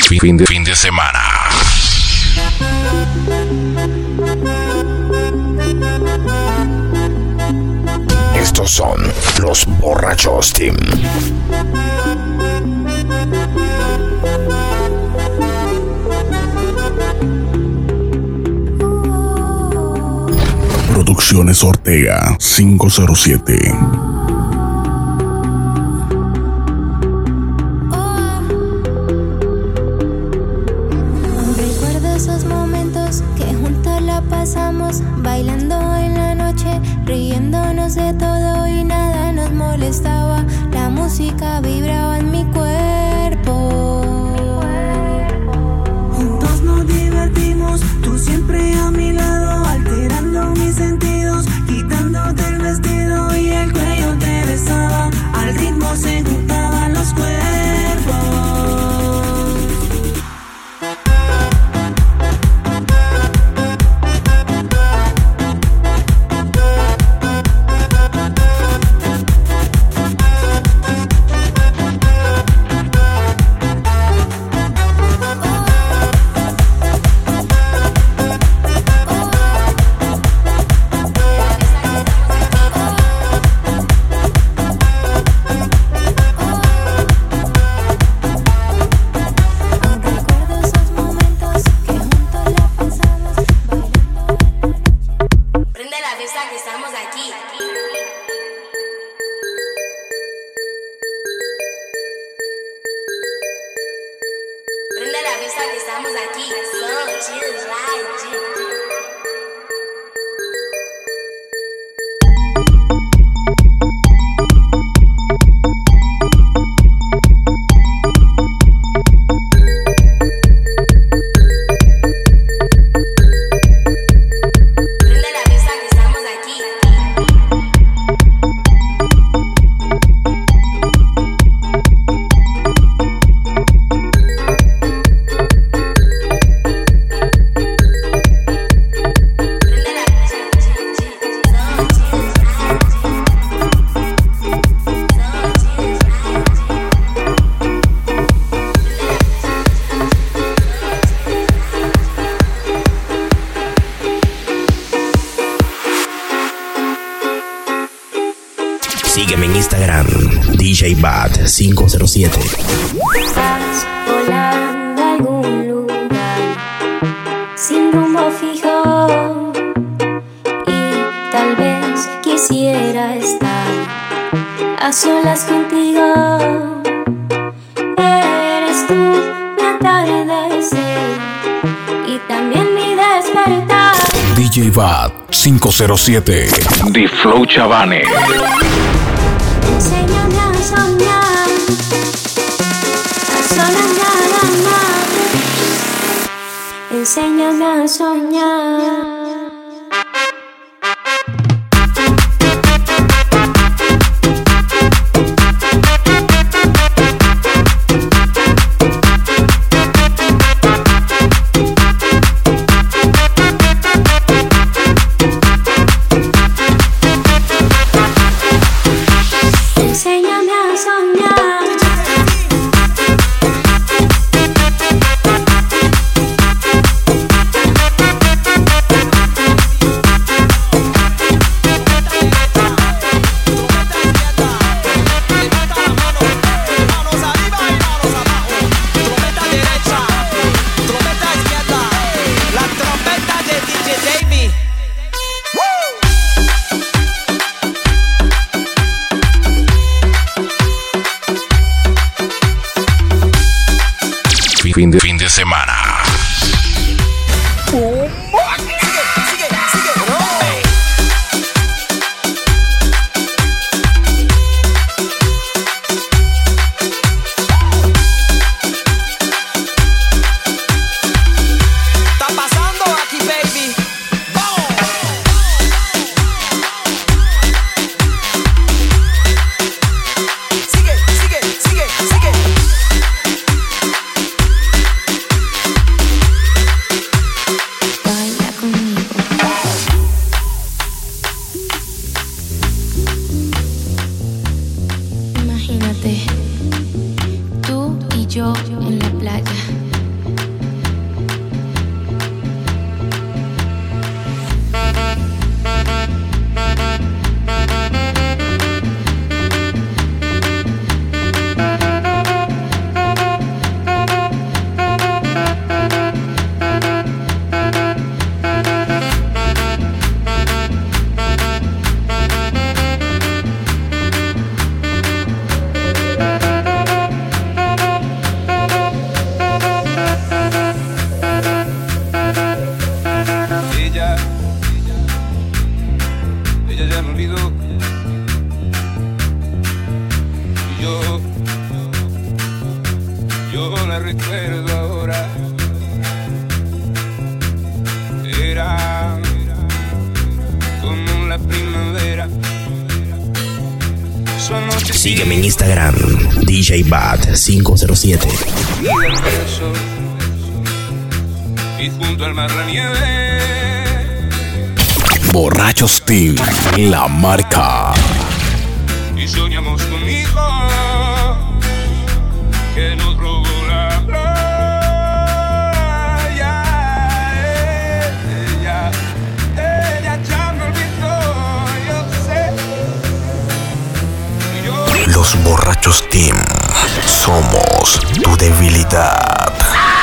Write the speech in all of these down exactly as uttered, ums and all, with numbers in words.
Fin de, fin de semana. Estos son los Borrachos Team. Producciones Ortega cinco cero siete. Bailando en la noche, riéndonos de todo y nada nos molestaba. La música vibraba en mi cuerpo. Juntos nos divertimos, tú siempre a mi lado, alterando mis sentidos, quitándote el vestido y el cuello te besaba. Al ritmo se juntaban los cuerpos. Sígueme en Instagram, D J Bad cinco cero siete. Estás volando a algún lugar sin rumbo fijo y tal vez quisiera estar a solas contigo. Eres tú mi atardecer y también mi despertar. D J Bad cinco cero siete. The Flow Chavane. Enséñame a soñar, a solas nada más. Enséñame a soñar. Enséñame a soñar. Fin de, fin de semana. Sigue, sigue, sigue. recuerdo ahora. Era como la primavera. Sígueme en Instagram, D J Bad cinco cero siete. Y junto al mar la nieve. Borrachos Team, la marca. Y soñamos con mi hijo que nos robó la playa. Ella, ella ya me olvidó, yo sé. Yo... Los Borrachos Team, somos tu debilidad.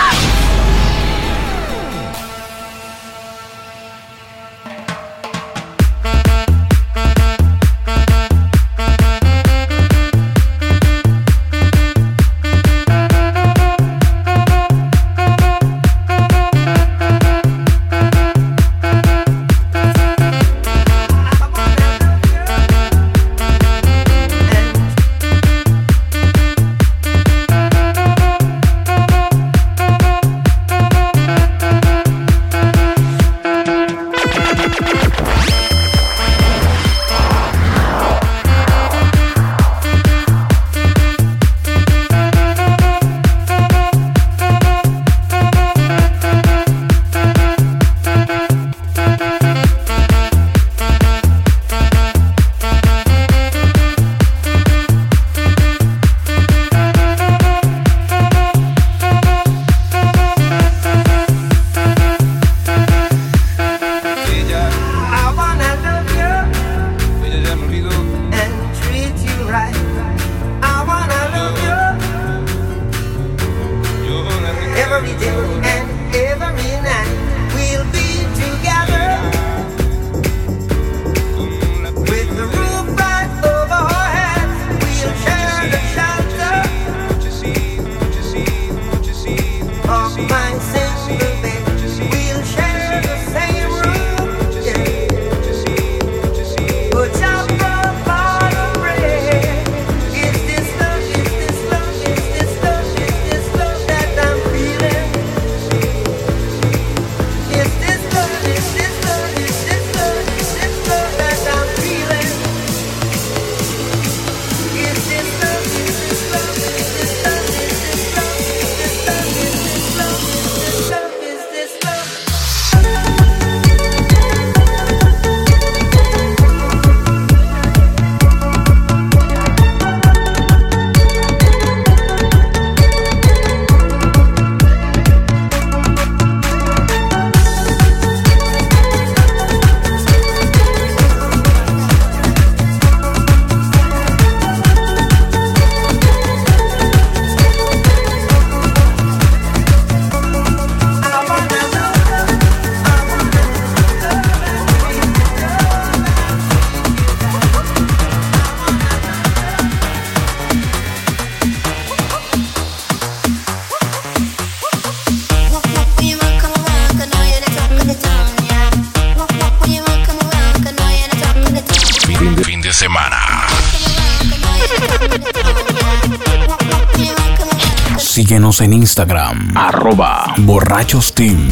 Síguenos en Instagram, arroba Borrachos Team.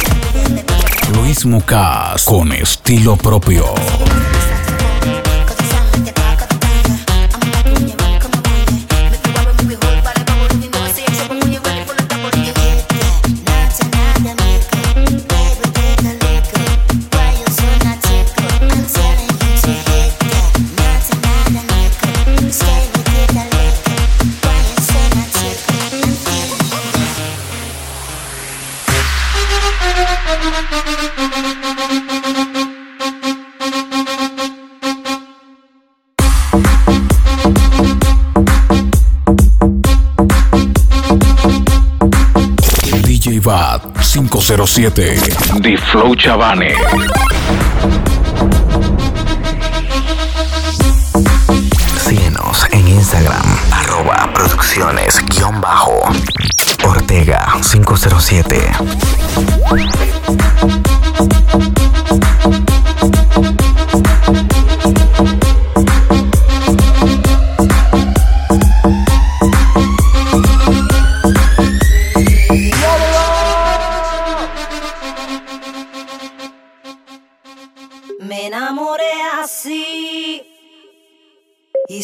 Luis Mucas, con estilo propio. D J Bad cinco cero siete, The Flow Chavane. Síguenos en Instagram, arroba producciones guión bajo Ortega cinco cero siete.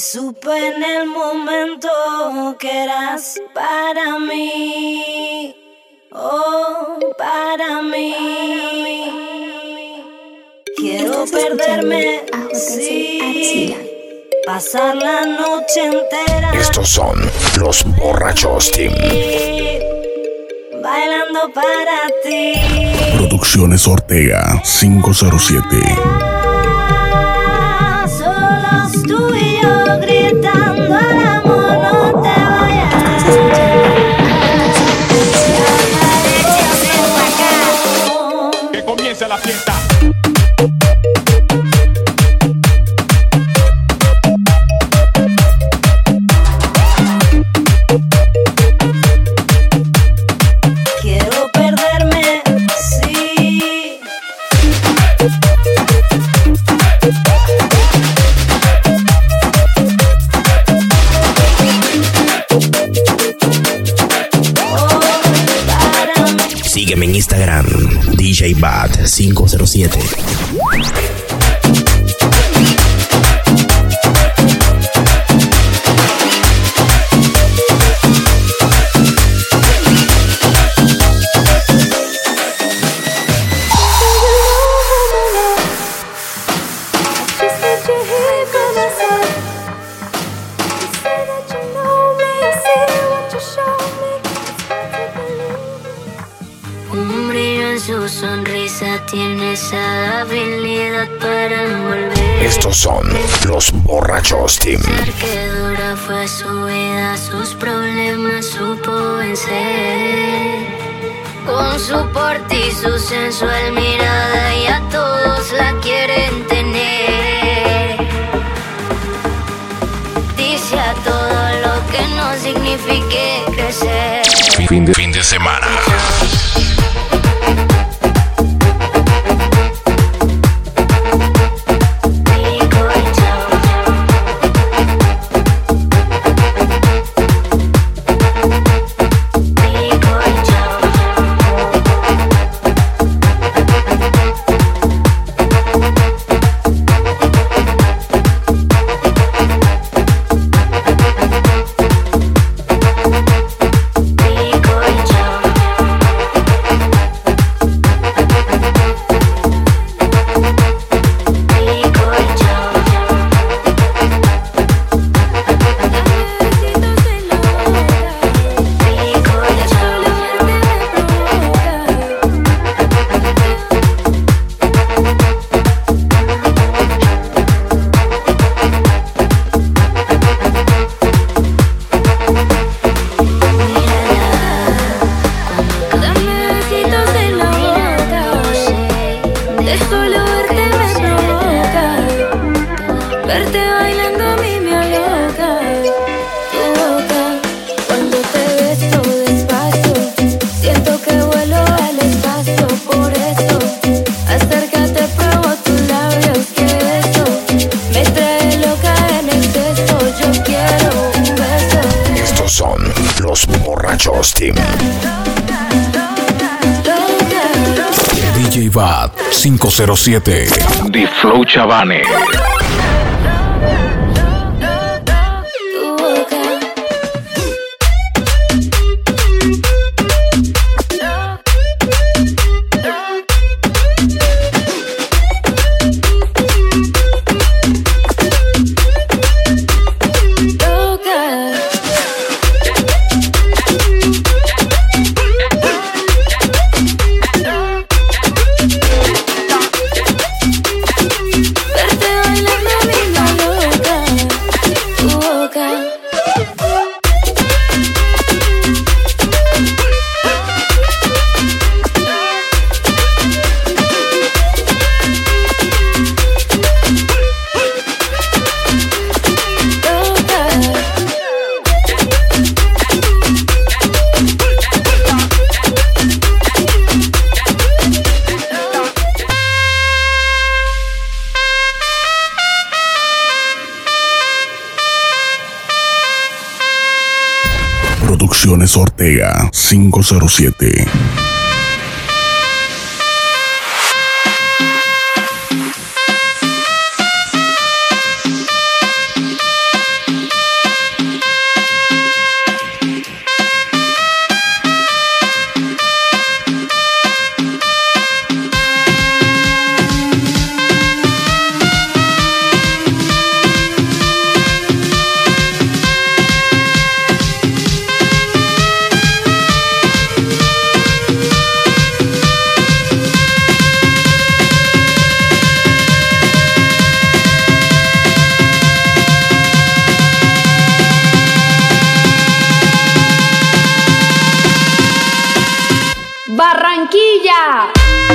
Supe en el momento que eras para mí, oh, para mí. Quiero perderme, sí, pasar la noche entera. Estos son los Borrachos Team. Bailando para ti. Producciones Ortega cinco cero siete. Solos tú y yo gritando al amor, no te vayas. Que comience la fiesta. Quiero perderme, sí. Sígueme en Instagram, D J Bad cinco cero siete. Un brillo en su sonrisa, tiene esa habilidad para envolver. Estos son los Borrachos Team. Pensar que dura fue su vida, sus problemas supo vencer. Con su porte y su sensual mirada, y a todos la quieren tener. Dice a todo lo que no signifique crecer. Fin de, fin de semana. Borrachos Team. D J Bad cinco cero siete. The Flow Chavane. Producciones Ortega cinco cero siete. Barranquilla.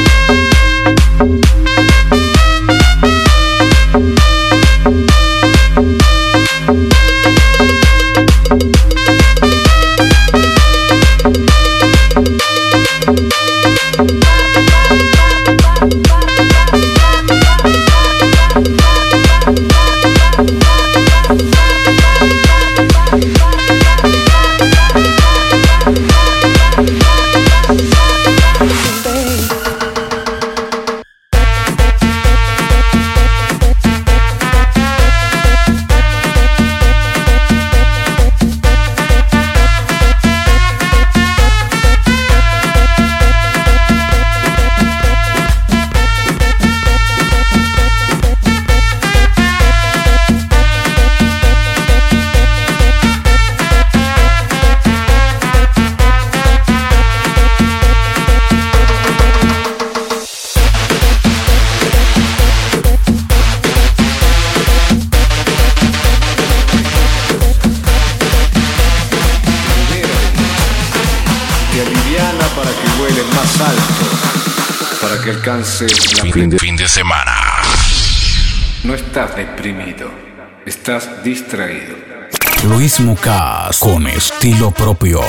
Fin de, fin de semana. No estás deprimido, estás distraído. Luis Mucas con estilo propio.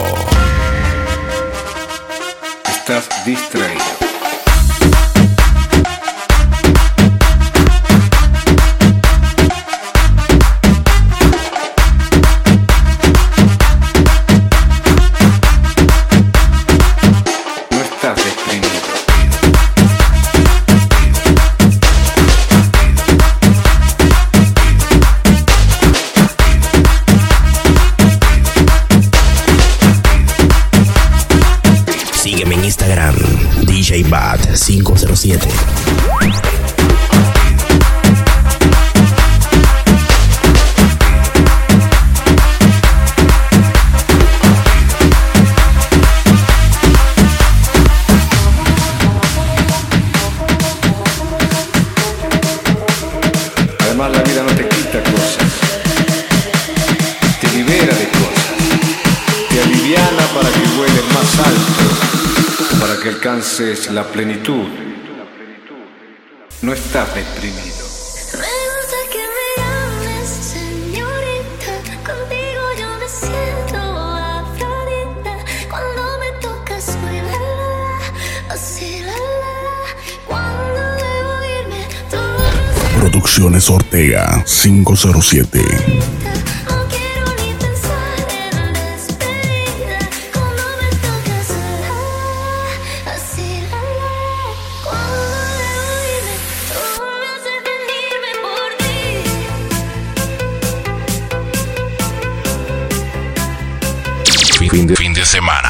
Estás distraído. D J Bad cinco cero siete. Además, la vida no te quita cosas, te libera de cosas, te aliviana para que vueles más alto, para que alcances la plenitud. No estás deprimido. Me gusta que me llames señorita, contigo yo me siento Afrodita. Cuando me tocas soy la la, así la la. Cuando debo irme, tú no. Producciones Ortega cinco cero siete. Fin de, fin de semana.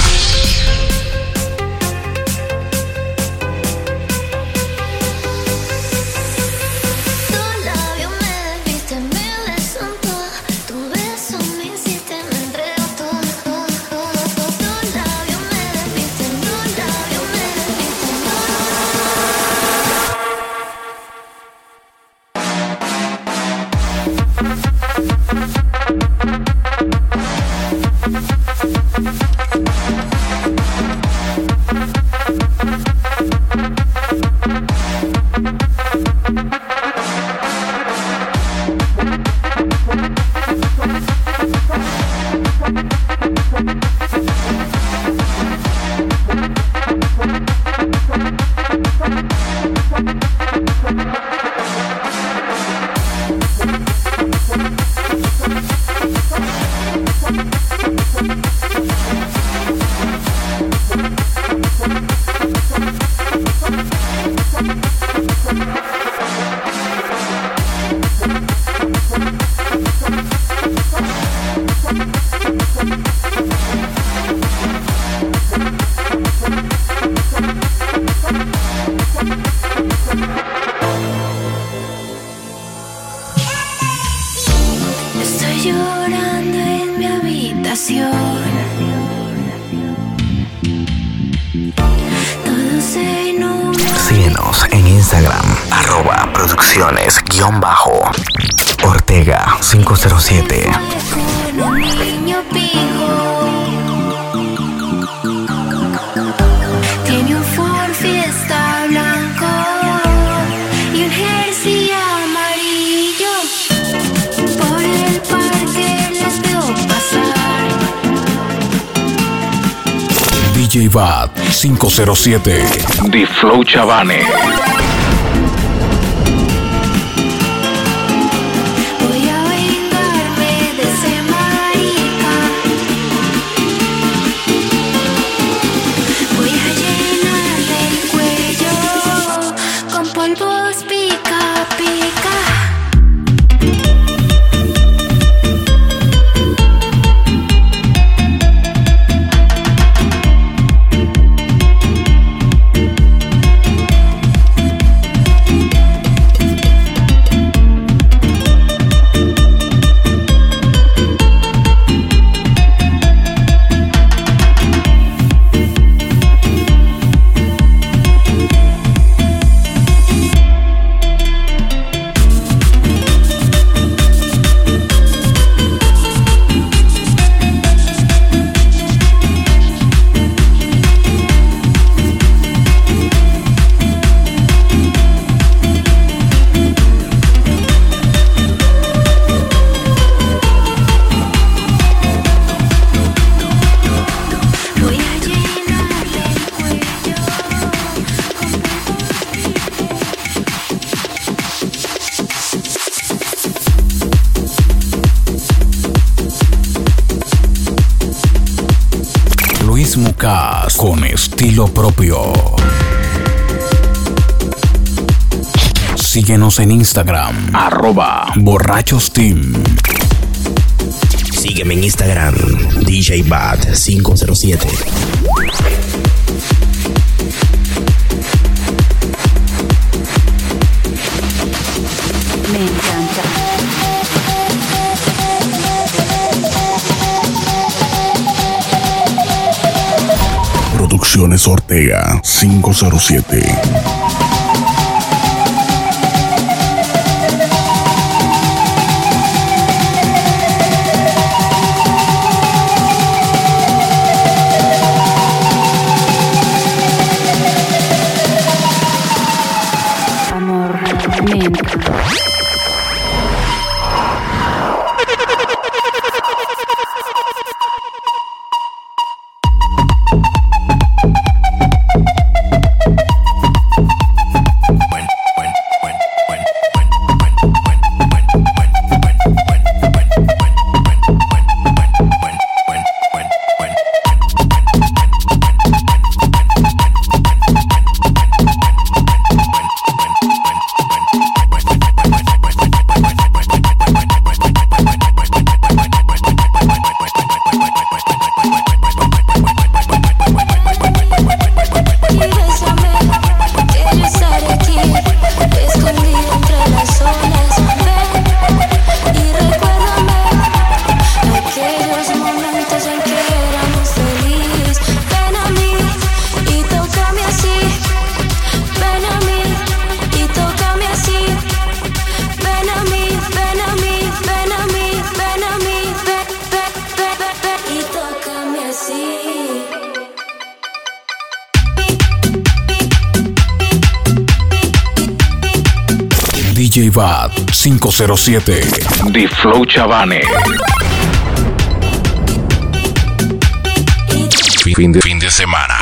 Estoy llorando en mi habitación. Todo se inunda. Síguenos en Instagram, arroba producciones guión bajo Ortega cinco cero siete. Un niño pijo. D J Bad cinco cero siete. The Flow Chavane. Mucas con estilo propio. Síguenos en Instagram, arroba borrachos team. Sígueme en Instagram, D J Bad cinco cero siete. Me encanta. Producciones Ortega cinco cero siete. Amor, me encanta. D J Bad cinco cero siete. The Flow Chavane. Fin de, fin de semana.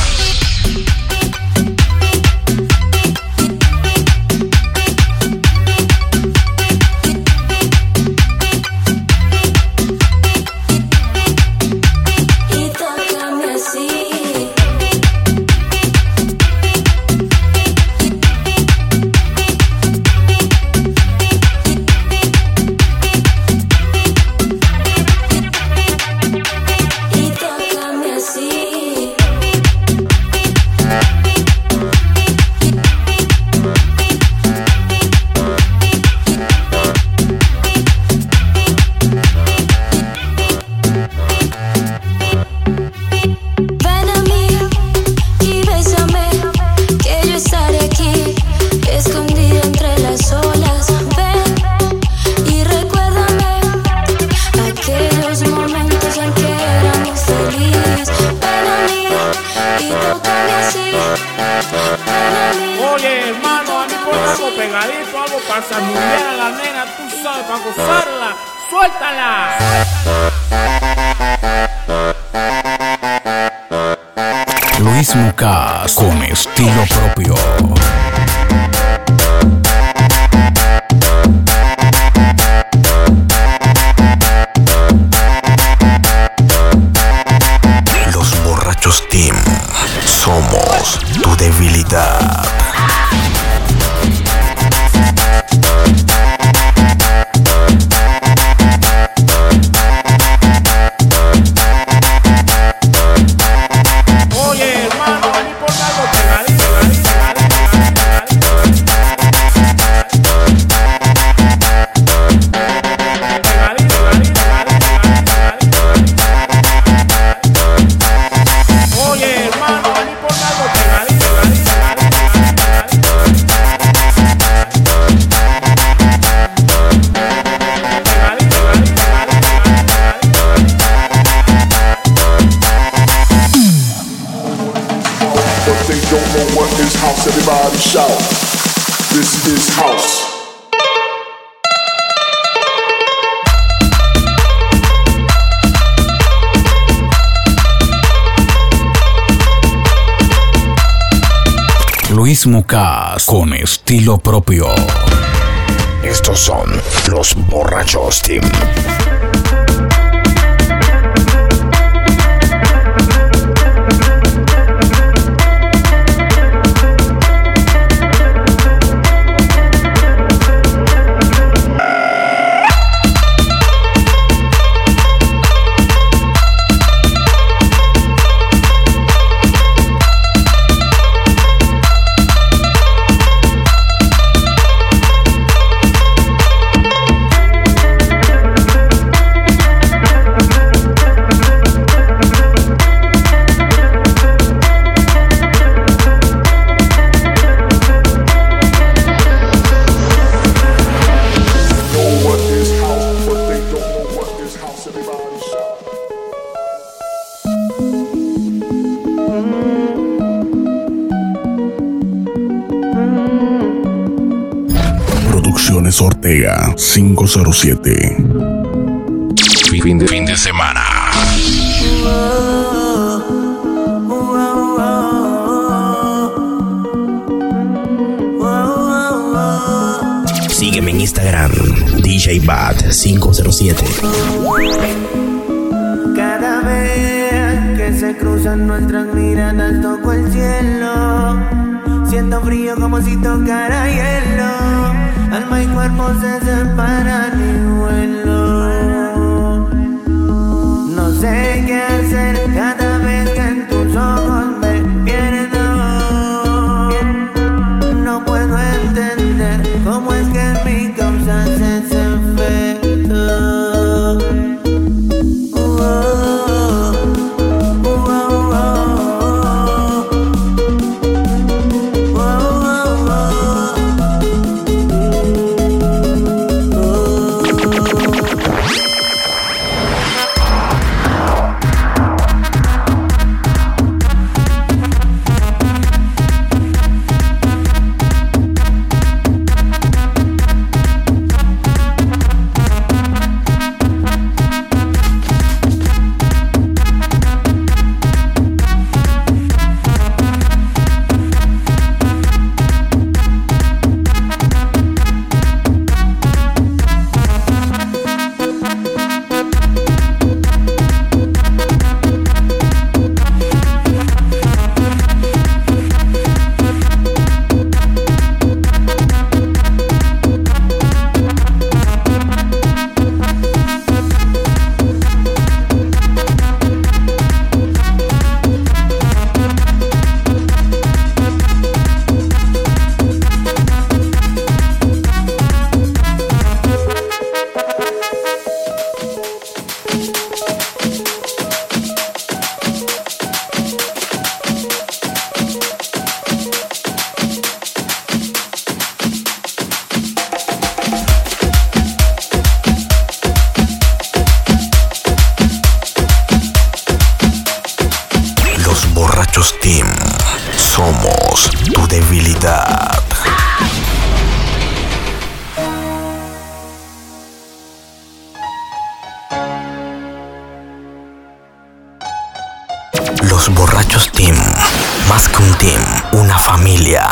Pegadito, algo para saludear a la nena, tú sabes, para gozarla. ¡Suéltala! Luis Mucas con estilo propio. Los Borrachos Team. Somos tu debilidad. Everybody shout, this is house. Luis Mucas con estilo propio. Estos son los Borrachos Team. Producciones Ortega cinco cero siete. Fin de, fin de semana. Sígueme en Instagram, D J Bad cinco cero siete. Cada vez que se cruzan nuestras miradas toco el cielo. Siento frío como si tocara hielo. Alma y cuerpo se separan y vuelo. No sé qué hacer cada vez que en tus ojos me pierdo. No puedo entender cómo es que en mí causas ese efecto. Uh -oh, uh -oh, uh -oh. Borrachos Team. Somos tu debilidad. Los Borrachos Borrachos Team. Más que un team, una familia.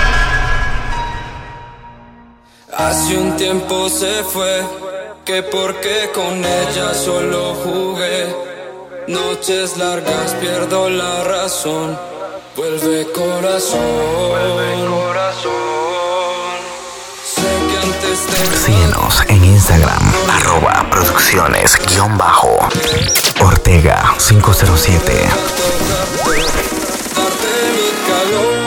Hace un tiempo se fue, que porque con ella solo jugué. Noches largas pierdo la razón. Vuelve corazón, vuelve corazón. Sé que antes te... Síguenos en Instagram, arroba producciones guión bajo Ortega cinco cero siete. Darte mi calor.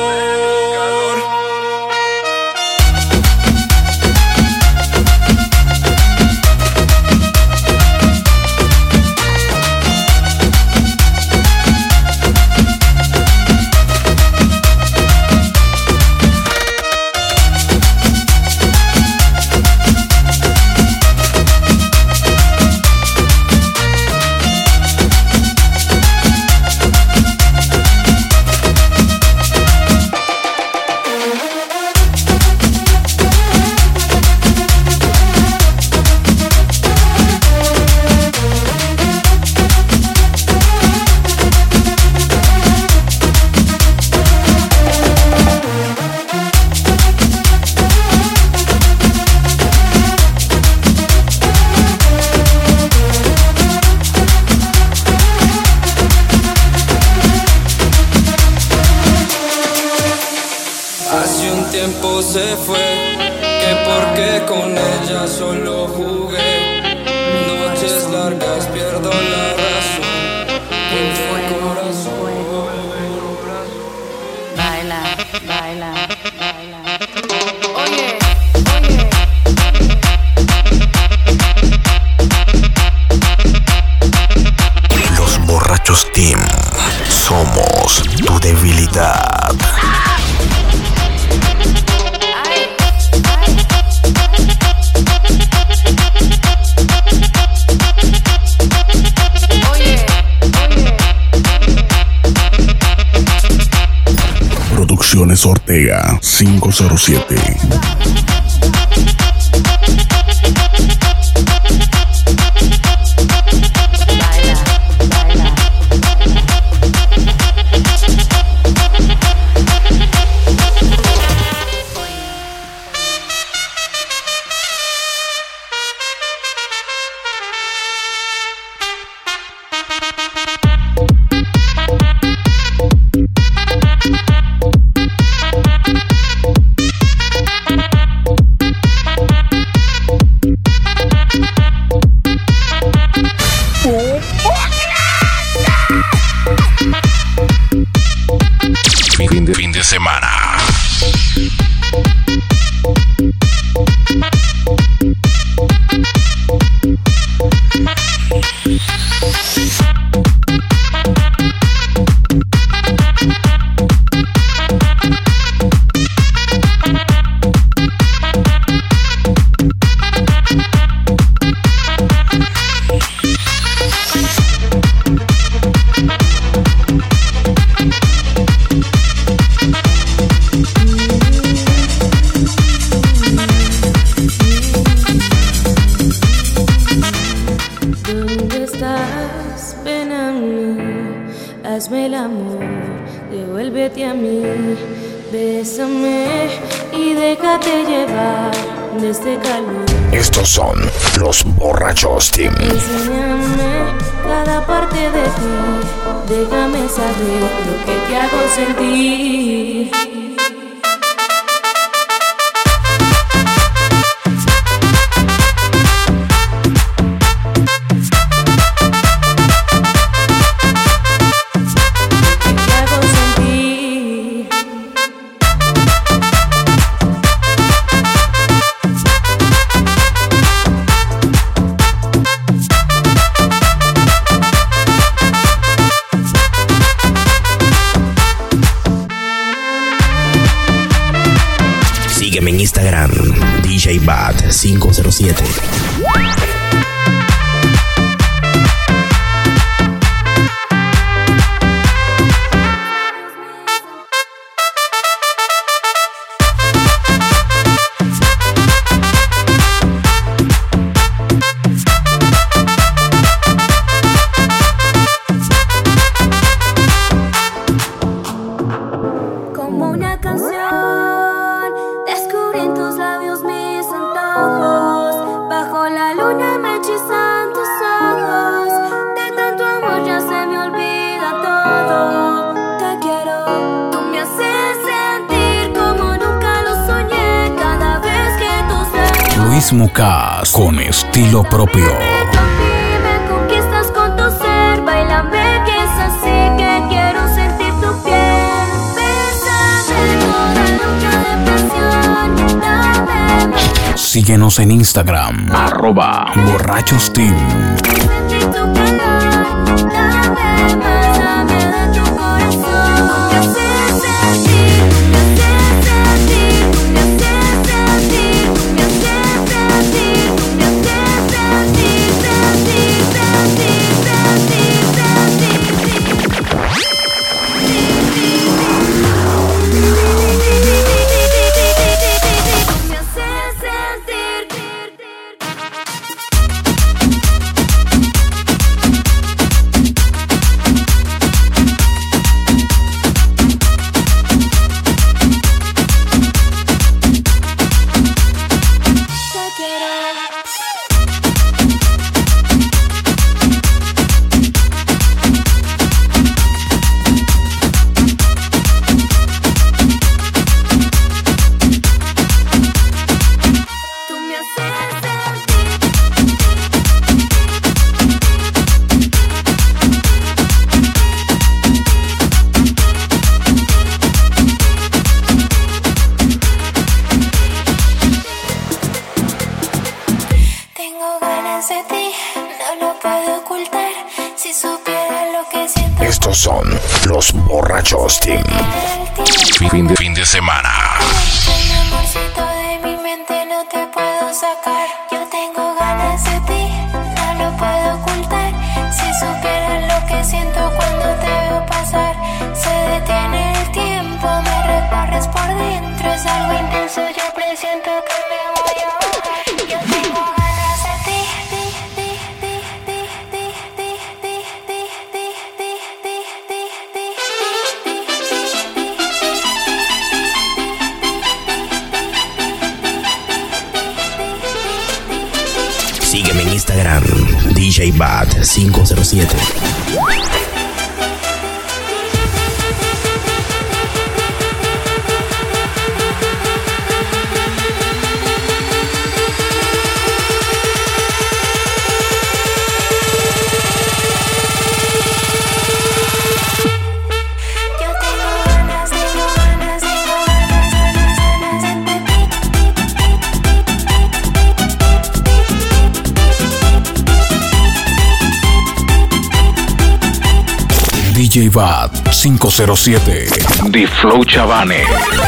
Se fue, que porque con ella solo jugué. Noches largas pierdo la razón. El fuego, el fuego. Baila, baila, baila. Oye, oye. Los Borrachos Team. Somos tu debilidad. Producciones Ortega cinco cero siete. Fin de, fin de semana. Hazme el amor, devuélvete a mí, bésame y déjate llevar de este calor. Estos son los Borrachos Team. Enséñame cada parte de ti, déjame saber lo que te hago sentir. Sígueme en Instagram, D J Bad cinco cero siete. mismo Cas con estilo propio. Me conquistas con tu ser, bailame que es así que quiero sentir tu piel. Bésame toda lucha de pasión, dame. Síguenos en Instagram, arroba borrachos team. Sentir tu calor, dame más, dame de tu corazón. Me haces sentir, me haces sentir, me haces sentir, me haces sentir, me haces sentir, sentir, sentir, sentir, sentir, me haces sentir. Tengo ganas de ti, no lo puedo ocultar. Si supiera lo que siento. Estos son los borrachos team. Fin de, fin de semana. Un amorcito de mi mente no te puedo sacar. Yo tengo ganas de ti, no lo puedo ocultar. Si supiera lo que siento cuando te veo pasar. Se detiene el tiempo, me recorres por dentro. Es algo intenso, yo presiento que me voy a bajar. Yo tengo ganas de ti, ti, ti, ti, ti, ti, ti, ti, ti, ti, ti, ti, ti, Sígueme en Instagram, D J Bad cinco cero siete. D J Bad cinco cero siete. The Flow Chavane.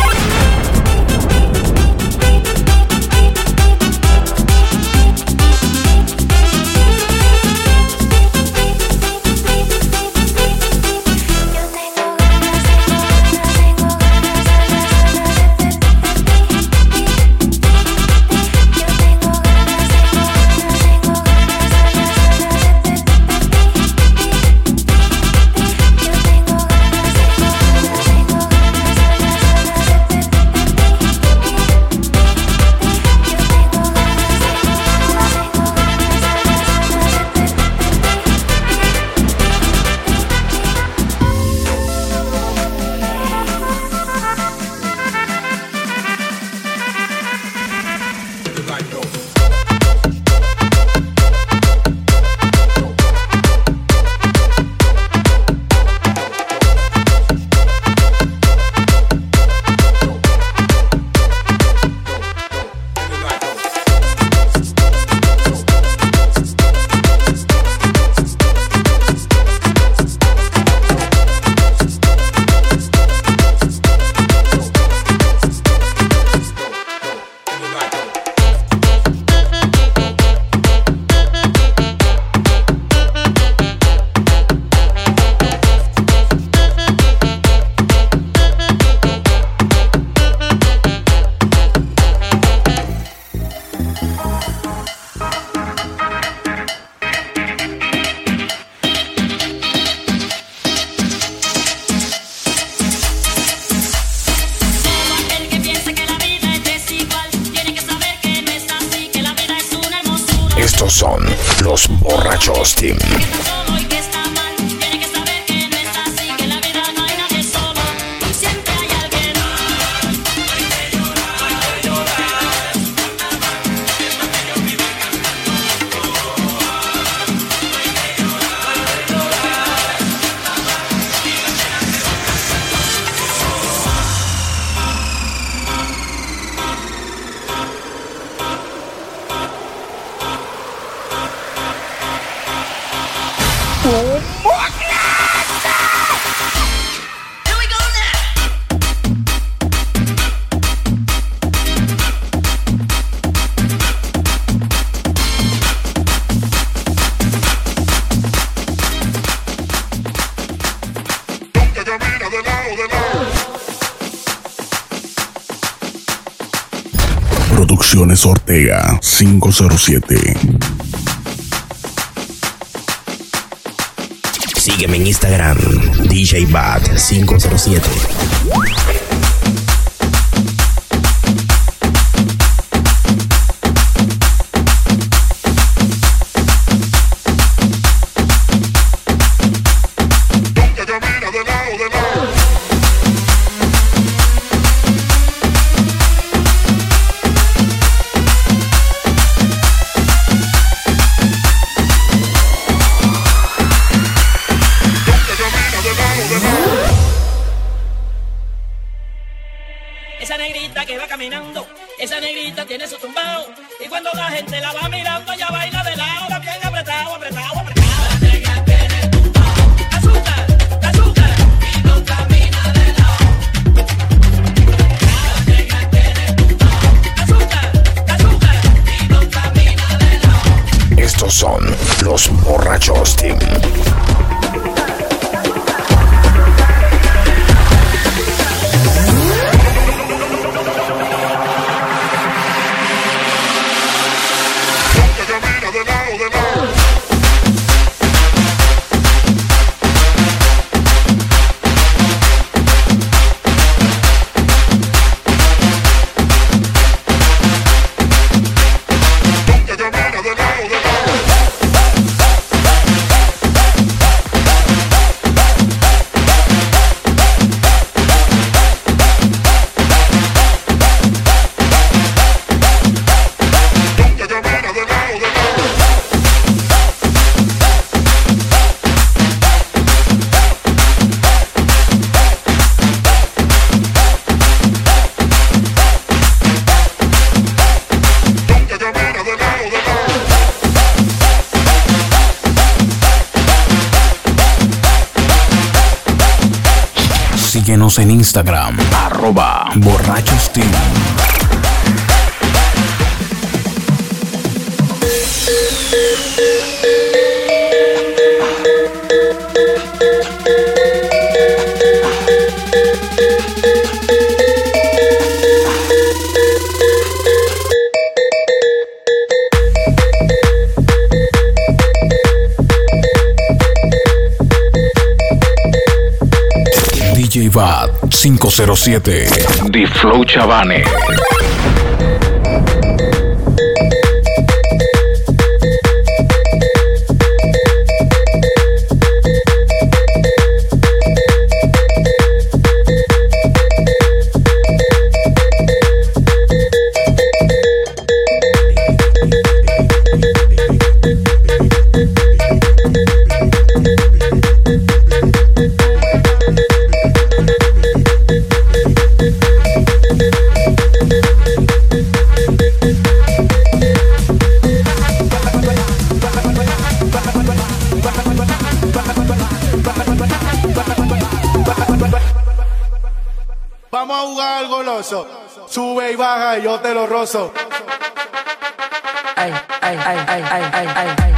Estos son los borrachos team. Producciones Ortega cinco cero siete. Sígueme en Instagram, D J Bad cinco cero siete. Esa negrita que va caminando, esa negrita tiene su tumbao. Y cuando la gente la va mirando, ya baila de lado, va bien apretado, apretado, apretado. La negra tiene tumbao. Azúcar, azúcar, y no camina de lado. La negra tiene tumbao. Azúcar, azúcar, y no camina de lado. Estos son los Borrachos Team. Síguenos en Instagram, arroba Borrachos Team. D J Bad cinco cero siete. Flow Chavane. Vamos a jugar al goloso. Sube y baja y yo te lo rozo. Ay, ay, ay, ay, ay, ay, ay, ay.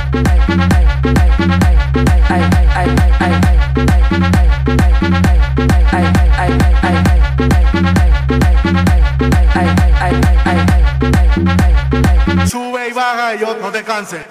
Sube y baja y yo no te canses.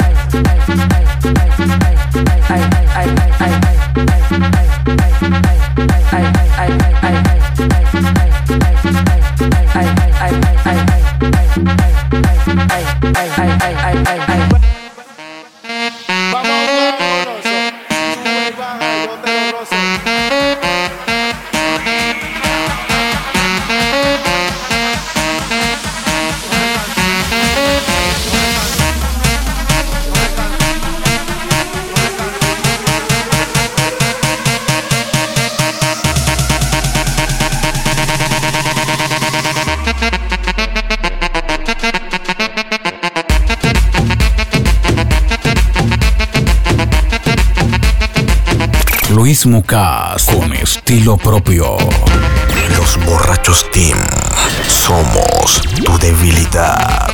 Luis Mucas con estilo propio. Los Borrachos Team. Somos tu debilidad.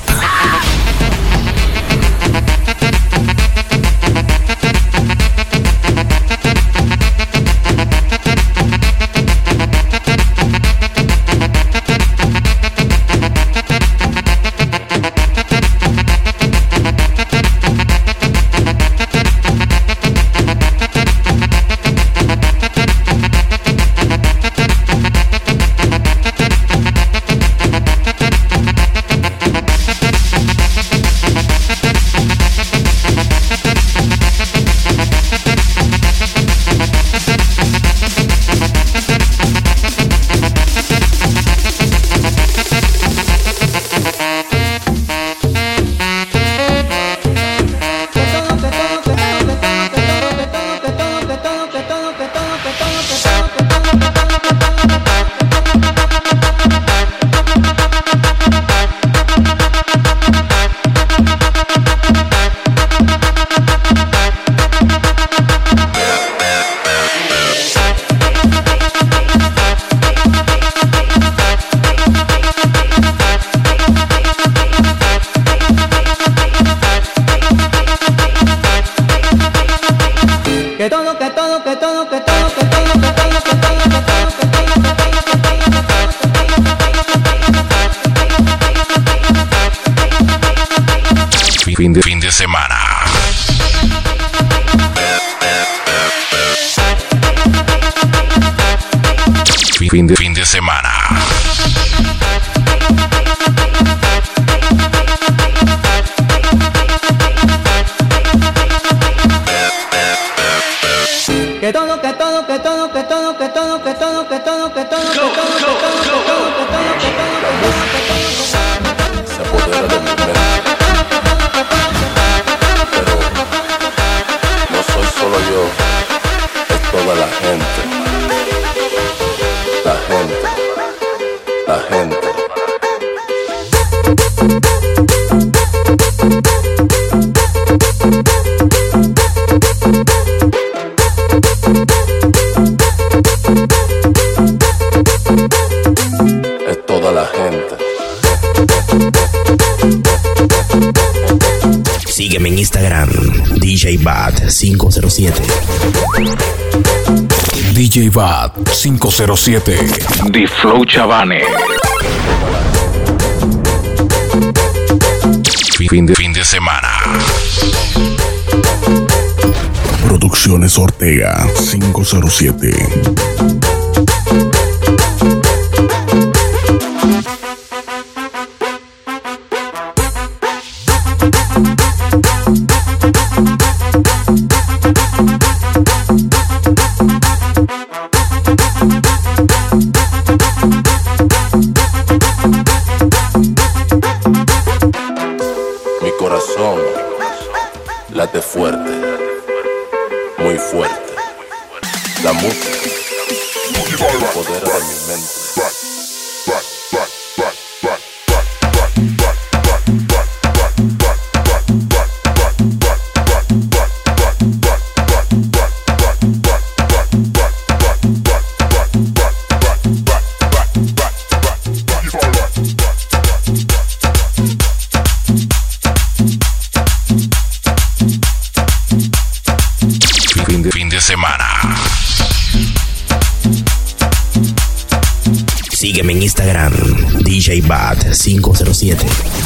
Fin de, fin de semana. Que todo, que todo, que todo, que todo, que todo, que todo, que todo, que todo, que todo, que todo, que todo, que todo, que todo, se apodera de mi mente. Pero no soy solo yo, es toda la gente. La gente, la gente. Es toda la gente. Sígueme en Instagram, D J Bad cinco cero siete. D J Bad cinco cero siete. The Flow Chavane. Fin de, fin de semana. Producciones Ortega cinco cero siete. Mi corazón late fuerte, muy fuerte. La música, el poder de mi mente. Fin de, fin de semana. Sígueme en Instagram, D J Bad cinco cero siete.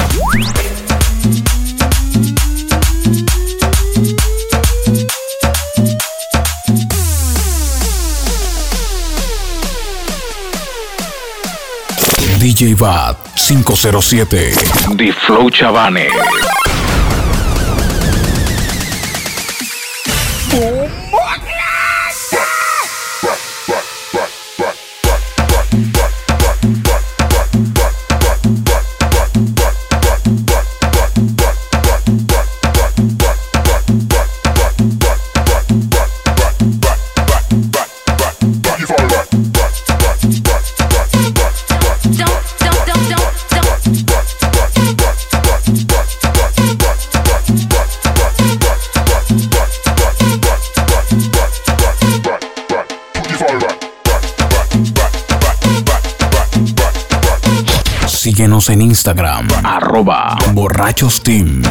D J Bad cinco cero siete. The Flow Chavane. Síguenos en Instagram, arroba Borrachos Team.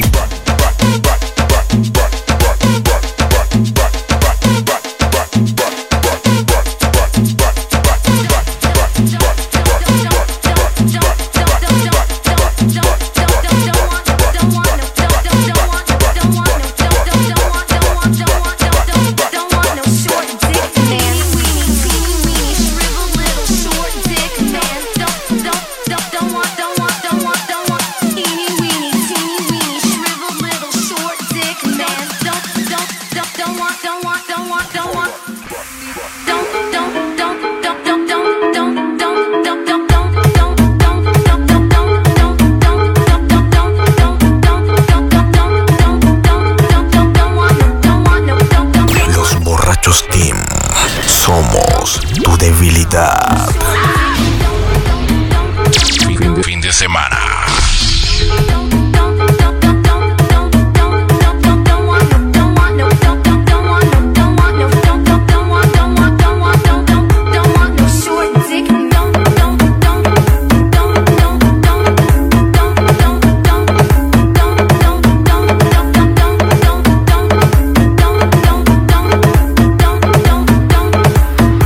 Somos tu debilidad. Fin de, fin de semana.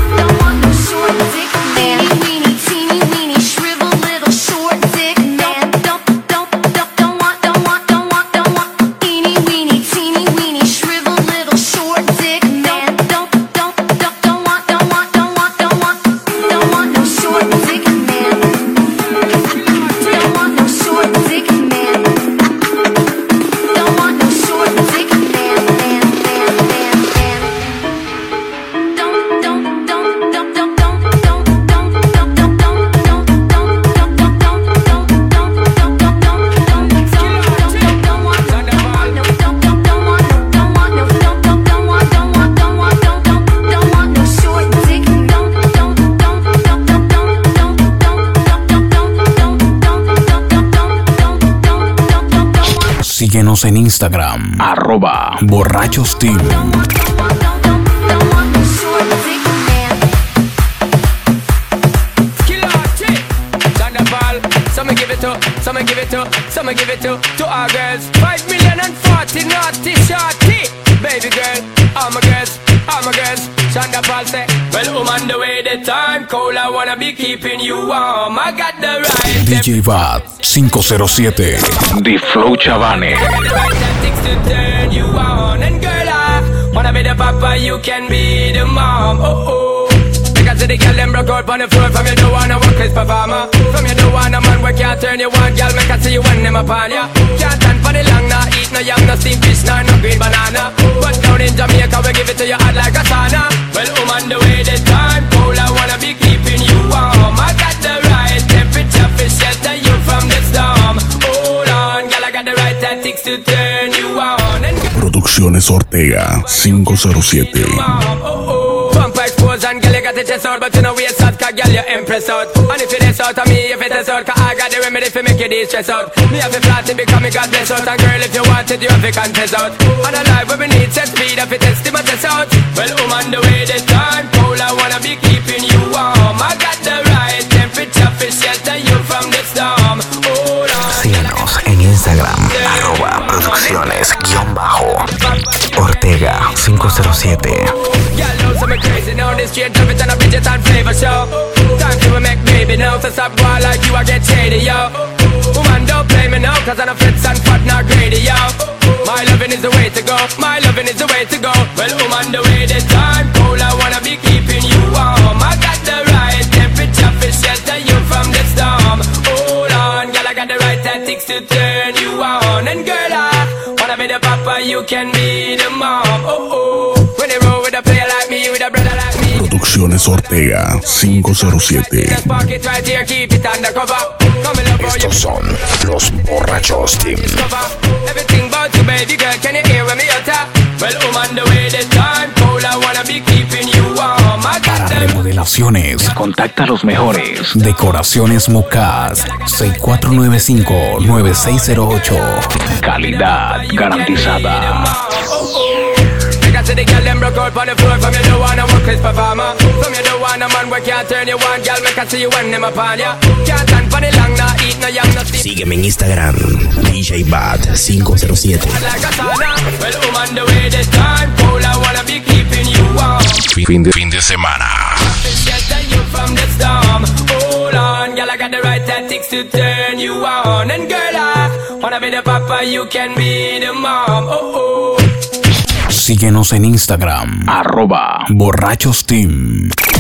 Weenie, teeny, weeny, shriveled little short dick man. Síguenos en Instagram, arroba Borrachos Team. Some give it to, some give it to, some give it to, to our girls. Five million and forty naughty shorty. Baby girl, all my girls, all my girls. Shonda Paul say, well, I'm on the way, the time cold, I wanna be keeping you warm. I got the right. D J Bad cinco cero siete. The Flow Chavane. You on, and girl, I wanna be the papa, you can be the mom. Oh oh. To the girl them broke out on the floor. From you don't wanna work as performer. From you don't wanna man work can't turn you on. Girl make I see you when them upon ya. Can't stand for the long, nah eat no yam, no steamed fish, nah no green banana. But down in Jamaica we give it to you hot like a sauna. Well, I'm on the way, the time cold, I wanna be keeping you warm. I got the right temperature for shelter you from the storm. Hold on, girl, I got the right tactics to turn you on. And Producciones Ortega cinco cero siete. And girl, you got the chest out, but you know we out, cause girl, you impress out. And if it is out of me, if it is out, cause I got the remedy for make you de-stress out. Me have to flat it, become me God bless out. And girl, if you want it, you have to contest out. And a life where we need set speed, if it is to my test out. Well, I'm on the way, the time cold, I wanna be keeping you warm. I got the right temperature for shelter you from the storm. Hold on. Síguenos en Instagram, arroba producciones guión bajo Ortega cinco cero siete. So me crazy now, this straight up it and a Bridget and flavor show. Time to make baby now, so stop boy like you, I get shady, yo. Woman, don't play me now, cause I'm a fits and fat, not greedy, yo. My loving is the way to go, my loving is the way to go. Well, I'm on the way, the time cold, I wanna be keeping you warm. I got the right temperature for shelter you from the storm. Hold on, girl, I got the right tactics to turn you on. And girl, I wanna be the papa, you can be the mom. Oh, oh. When they roll with a player like me, with a brother like me. Producciones Ortega cinco cero siete. Estos son los Borrachos Team. Everything about you, baby girl, can you hear me utter? Well, I'm on the way, the time cold, I wanna be keeping you warm. Para remodelaciones, contacta a los mejores. Decoraciones Mocas seis cuatro nueve cinco nueve seis cero ocho. Calidad garantizada. To the girl them broke out on the floor. From you don't wanna work as performer. From you don't wanna man where can't turn you on. Girl make I see you when them upon ya. Can't stand for the long, nah eat no yam, no steam. Sígueme en Instagram, D J Bad cinco cero siete. Like a sauna. Well, I'm on the way, the time cold, I wanna be keeping you warm. Fin de, fin de semana. Shelter you from the storm. Hold on, girl, I got the right tactics to turn you on. And girl, I wanna be the papa, you can be the mom. Oh oh. Síguenos en Instagram, arroba Borrachos Team.